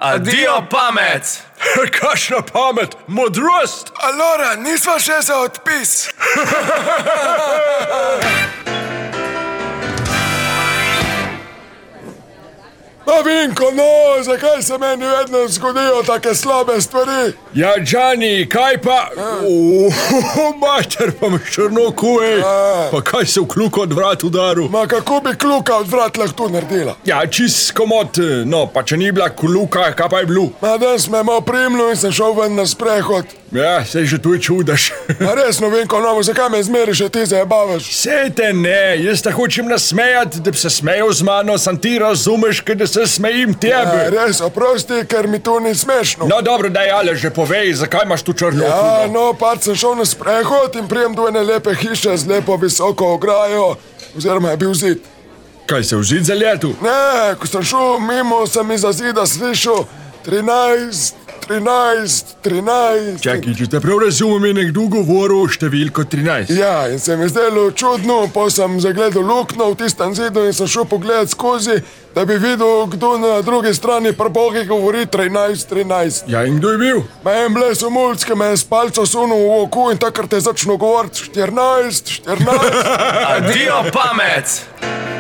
Adijo pamet! Kakšna pamet, modrost! Allora, nisva še za odpis. Pa Vinko, no, zakaj se meni vedno zgodijo take slabe stvari? Ja, Džani, kaj pa? Mater, pa me črno kuje. Pa kaj se v kljuko od vrat udaril? Ma kako bi kljuka od vrat lahko naredila? Ja, čist komod, no, pa če ni bila kljuka, kaj pa je bilo? Ma dan smo imel primlu in sem šel ven na sprehod. Ja, sej že tu čudaš. Ma resno, Vinko, no, zakaj me zmeri še ti zajebavaš? Sej te ne, jaz te hočem nasmejati, da bi se smejal z mano, sam ti razumeš, da se smejim tebe. Ja, res, oprosti, ker mi to ni smešno. No dobro, daj, ale že povej, zakaj imaš tu črno Ja, kulo? no, pač sem šel na sprehod in prijem do ene lepe hiše z lepo visoko ograjo, oziroma je bil zid. Kaj se v zid zaletu? Ne, ko sem šel mimo, sem iza zida slišal 13. Čakaj, če te prav razumem, je nekdo govoril številko 13. Ja, in se mi zdelo čudno, pa sem zagledal luknjo v tistem zidu in sem šel pogledat skozi, da bi videl, kdo na drugi strani pri Bogi govori 13. Ja, in kdo je bil? Ma en bles v mulc, ki me je s palco sunul v oku in takrat je začel govoriti 14. Adijo pamet!